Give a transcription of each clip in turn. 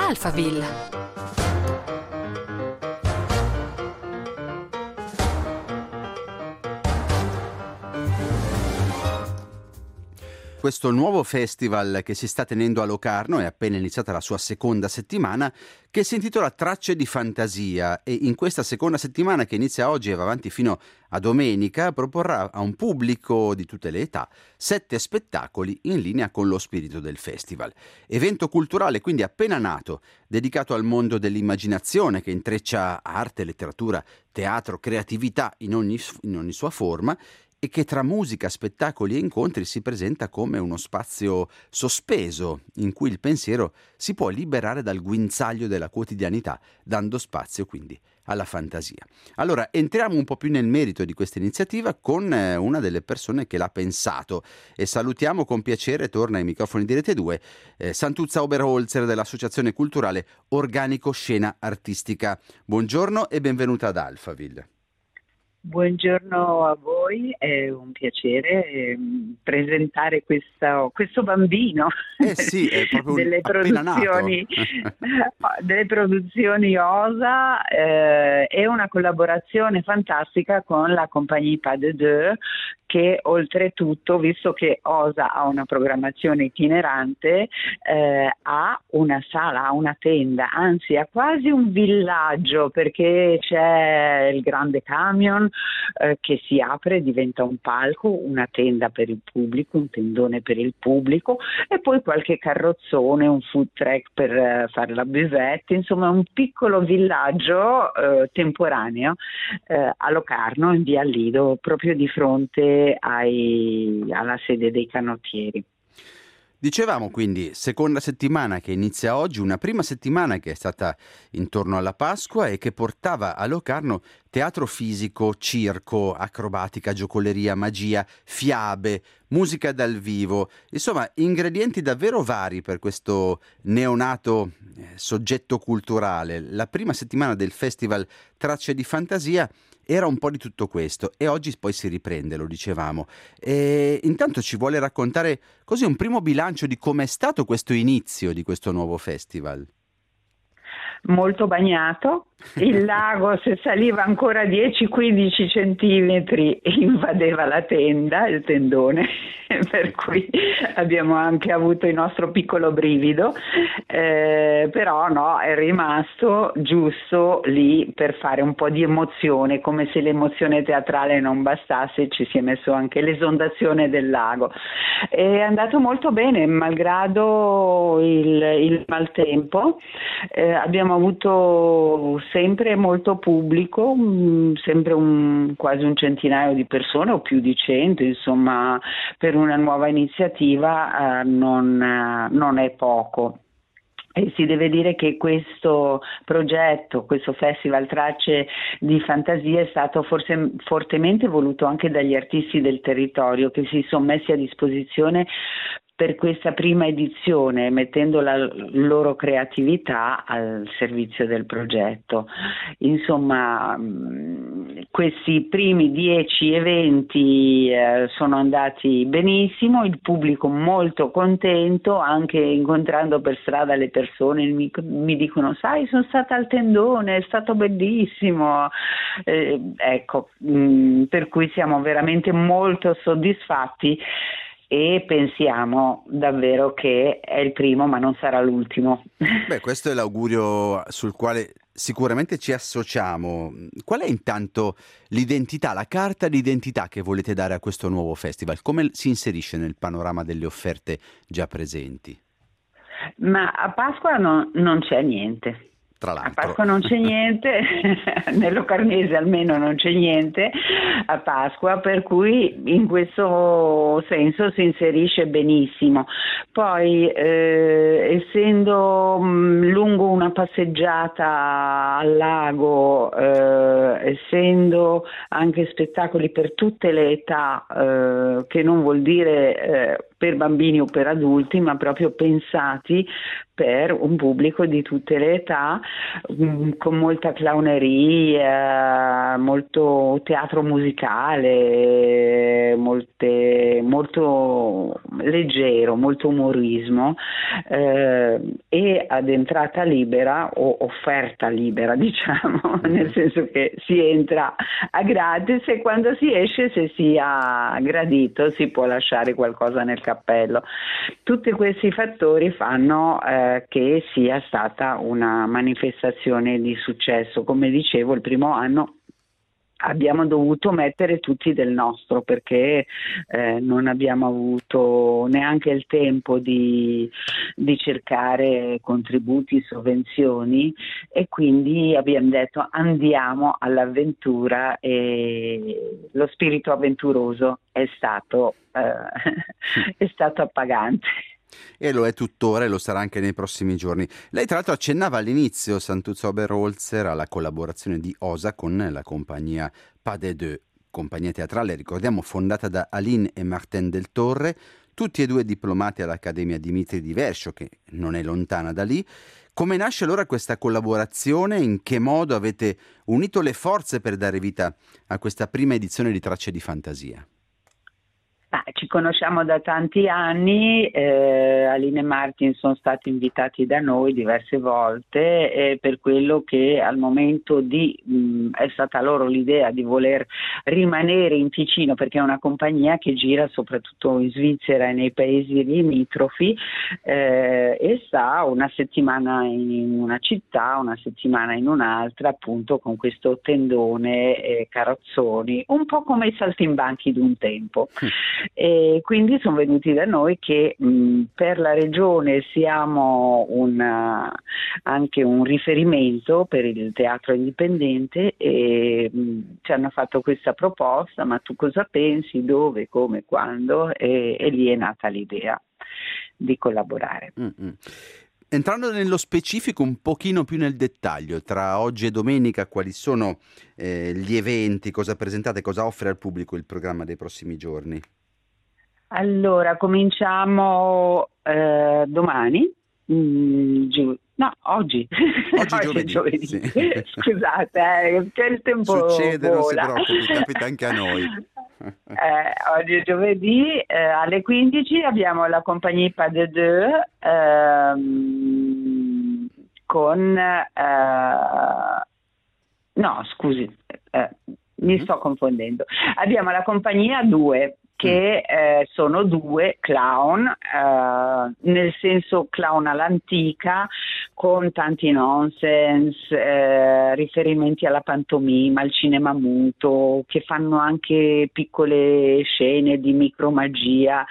Alphaville. Questo nuovo festival che si sta tenendo a Locarno è appena iniziata la sua seconda settimana, che si intitola Tracce di Fantasia, e in questa seconda settimana, che inizia oggi e va avanti fino a domenica, proporrà a un pubblico di tutte le età 7 spettacoli in linea con lo spirito del festival. Evento culturale quindi appena nato, dedicato al mondo dell'immaginazione, che intreccia arte, letteratura, teatro, creatività in ogni sua forma, e che tra musica, spettacoli e incontri si presenta come uno spazio sospeso in cui il pensiero si può liberare dal guinzaglio della quotidianità, dando spazio quindi alla fantasia. Allora, entriamo un po' più nel merito di questa iniziativa con una delle persone che l'ha pensato, e salutiamo con piacere, torna ai microfoni di Rete 2, Santuzza Oberholzer dell'Associazione Culturale Organico Scena Artistica. Buongiorno e benvenuta ad Alphaville. Buongiorno a voi, è un piacere presentare questo bambino sì, è proprio delle produzioni OSA, è una collaborazione fantastica con la compagnie Pas de Deux, che oltretutto, visto che OSA ha una programmazione itinerante, ha una sala, ha una tenda, anzi ha quasi un villaggio, perché c'è il grande camion che si apre, diventa un palco, una tenda per il pubblico, un tendone per il pubblico, e poi qualche carrozzone, un food truck per fare la buvette, insomma un piccolo villaggio temporaneo a Locarno, in via Lido, proprio di fronte alla sede dei canottieri. Dicevamo quindi seconda settimana che inizia oggi, una prima settimana che è stata intorno alla Pasqua e che portava a Locarno teatro fisico, circo, acrobatica, giocoleria, magia, fiabe, musica dal vivo, insomma ingredienti davvero vari per questo neonato soggetto culturale. La prima settimana del festival Tracce di Fantasia era un po' di tutto questo, e oggi poi si riprende, lo dicevamo. E intanto ci vuole raccontare così un primo bilancio di com'è stato questo inizio di questo nuovo festival. Molto bagnato, il lago, se saliva ancora 10-15 centimetri, invadeva la tenda, il tendone, per cui abbiamo anche avuto il nostro piccolo brivido, però no, è rimasto giusto lì per fare un po' di emozione, come se l'emozione teatrale non bastasse, ci si è messo anche l'esondazione del lago. È andato molto bene, malgrado il maltempo. Abbiamo avuto sempre molto pubblico, sempre quasi un centinaio di persone o più di 100, insomma, per una nuova iniziativa non è poco. E si deve dire che questo progetto, questo festival Tracce di Fantasia, è stato forse fortemente voluto anche dagli artisti del territorio, che si sono messi a disposizione per questa prima edizione, mettendo la loro creatività al servizio del progetto. Insomma, questi primi 10 eventi sono andati benissimo, il pubblico molto contento, anche incontrando per strada le persone mi dicono: sai, sono stata al tendone, è stato bellissimo. Ecco, per cui siamo veramente molto soddisfatti, e pensiamo davvero che è il primo, ma non sarà l'ultimo. Beh, questo è l'augurio sul quale sicuramente ci associamo. Qual è intanto l'identità, la carta d'identità che volete dare a questo nuovo festival? Come si inserisce nel panorama delle offerte già presenti? Ma a Pasqua non c'è niente. Tra l'altro. A Pasqua non c'è niente, nel Locarnese almeno non c'è niente a Pasqua, per cui in questo senso si inserisce benissimo. Poi essendo lungo una passeggiata al lago, essendo anche spettacoli per tutte le età, che non vuol dire per bambini o per adulti, ma proprio pensati per un pubblico di tutte le età, con molta clowneria, molto teatro musicale, molto leggero, molto umorismo, e ad entrata libera o offerta libera, diciamo, nel senso che si entra a gratis e quando si esce, se sia gradito, si può lasciare qualcosa nel cappello. Tutti questi fattori fanno che sia stata una manifestazione di successo. Come dicevo, il primo anno abbiamo dovuto mettere tutti del nostro perché non abbiamo avuto neanche il tempo di cercare contributi, sovvenzioni, e quindi abbiamo detto andiamo all'avventura, e lo spirito avventuroso è stato appagante. E lo è tuttora e lo sarà anche nei prossimi giorni. Lei tra l'altro accennava all'inizio, Santuzza Oberholzer, alla collaborazione di Osa con la compagnia Pas de Deux, compagnia teatrale, ricordiamo, fondata da Aline e Martin del Torre, tutti e due diplomati all'Accademia Dimitri di Verso, che non è lontana da lì. Come nasce allora questa collaborazione? In che modo avete unito le forze per dare vita a questa prima edizione di Tracce di Fantasia? Ci conosciamo da tanti anni, Aline e Martin sono stati invitati da noi diverse volte, per quello che al momento è stata loro l'idea di voler rimanere in Ticino, perché è una compagnia che gira soprattutto in Svizzera e nei paesi limitrofi, e sta una settimana in una città, una settimana in un'altra, appunto con questo tendone, carrozzoni, un po' come i saltimbanchi di un tempo. E quindi sono venuti da noi che per la regione siamo anche un riferimento per il teatro indipendente, e ci hanno fatto questa proposta: ma tu cosa pensi, dove, come, quando? E lì è nata l'idea di collaborare. Entrando nello specifico, un pochino più nel dettaglio, tra oggi e domenica quali sono gli eventi, cosa presentate, cosa offre al pubblico il programma dei prossimi giorni? Allora, cominciamo domani, oggi. Oggi giovedì. Sì. Scusate, che il tempo succede, vola. Non si preoccupi, capita anche a noi. Oggi è giovedì, alle 15 abbiamo la compagnia Pas de Deux, mi sto confondendo. Abbiamo la compagnia 2, che sono due clown, nel senso clown all'antica, con tanti nonsense, riferimenti alla pantomima, al cinema muto, che fanno anche piccole scene di micromagia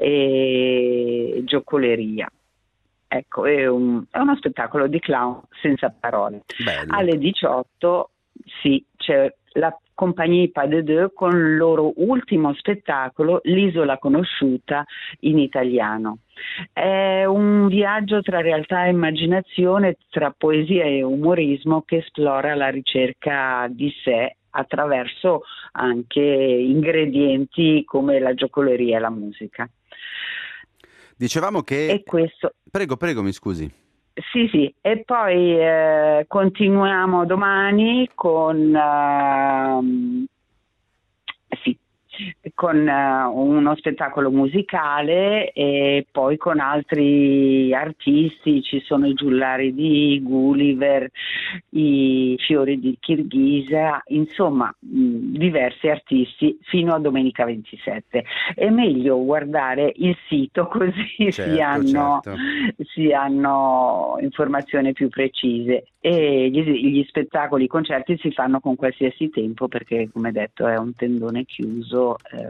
e giocoleria. Ecco, è uno spettacolo di clown senza parole. Bello. Alle 18 c'è la compagnia Pas de Deux con il loro ultimo spettacolo, L'isola conosciuta, in italiano. È un viaggio tra realtà e immaginazione, tra poesia e umorismo, che esplora la ricerca di sé attraverso anche ingredienti come la giocoleria e la musica. Dicevamo che... E questo... Prego, mi scusi. Sì, e poi continuiamo domani con uno spettacolo musicale, e poi con altri artisti. Ci sono i giullari di Gulliver, i fiori di Kirghisa, insomma diversi artisti fino a domenica 27. È meglio guardare il sito, così certo. si hanno informazioni più precise, e gli spettacoli, i concerti si fanno con qualsiasi tempo, perché come detto è un tendone chiuso,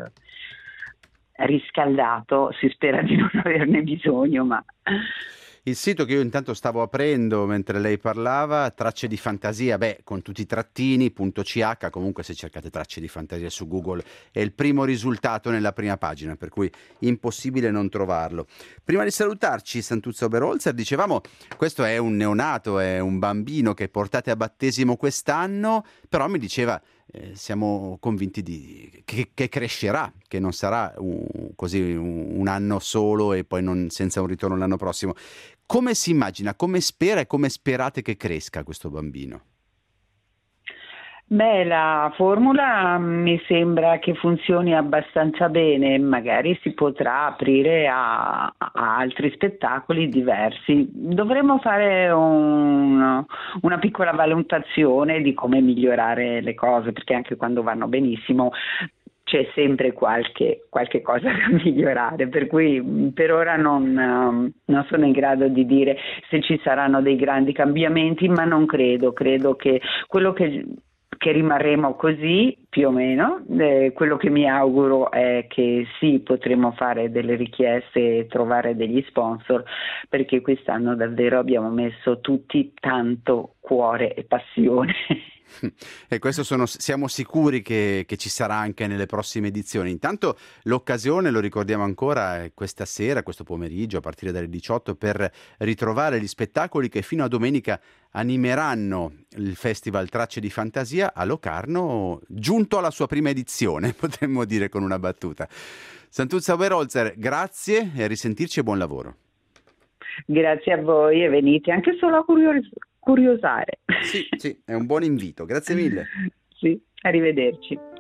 riscaldato. Si spera di non averne bisogno, ma... Il sito che io intanto stavo aprendo mentre lei parlava, Tracce di Fantasia, con tutti i trattini.ch, comunque se cercate Tracce di Fantasia su Google è il primo risultato nella prima pagina, per cui impossibile non trovarlo. Prima di salutarci, Santuzza Oberholzer, dicevamo, questo è un neonato, è un bambino che portate a battesimo quest'anno, però mi diceva siamo convinti che crescerà, che non sarà così un anno solo e poi senza un ritorno l'anno prossimo. Come si immagina, come spera e come sperate che cresca questo bambino? Beh, la formula mi sembra che funzioni abbastanza bene, magari si potrà aprire a altri spettacoli diversi. Dovremmo fare una piccola valutazione di come migliorare le cose, perché anche quando vanno benissimo c'è sempre qualche cosa da migliorare, per cui per ora non sono in grado di dire se ci saranno dei grandi cambiamenti, ma non credo che quello che rimarremo così più o meno. Quello che mi auguro è che sì, potremo fare delle richieste e trovare degli sponsor, perché quest'anno davvero abbiamo messo tutti tanto cuore e passione. E questo siamo sicuri che ci sarà anche nelle prossime edizioni. Intanto l'occasione, lo ricordiamo ancora, è questa sera, questo pomeriggio a partire dalle 18, per ritrovare gli spettacoli che fino a domenica animeranno il Festival Tracce di Fantasia a Locarno, giunto alla sua prima edizione, potremmo dire con una battuta. Santuzza Oberholzer, grazie e a risentirci e buon lavoro. Grazie a voi e venite anche solo a curiosare. Sì, è un buon invito. Grazie mille. Sì, arrivederci.